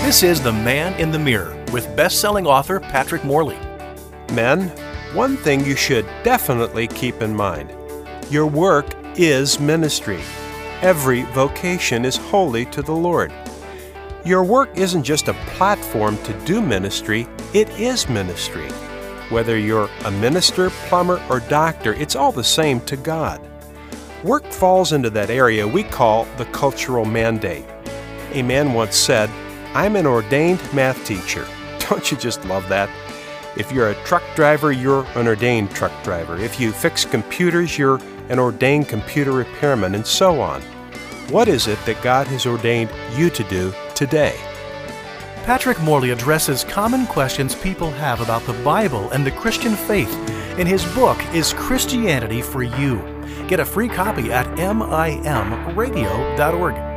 This is The Man in the Mirror with best-selling author Patrick Morley. Men, one thing you should definitely keep in mind. Your work is ministry. Every vocation is holy to the Lord. Your work isn't just a platform to do ministry, it is ministry. Whether you're a minister, plumber, or doctor, it's all the same to God. Work falls into that area we call the cultural mandate. A man once said, "I'm an ordained math teacher." Don't you just love that? If you're a truck driver, you're an ordained truck driver. If you fix computers, you're an ordained computer repairman, and so on. What is it that God has ordained you to do today? Patrick Morley addresses common questions people have about the Bible and the Christian faith in his book, Is Christianity for You? Get a free copy at mimradio.org.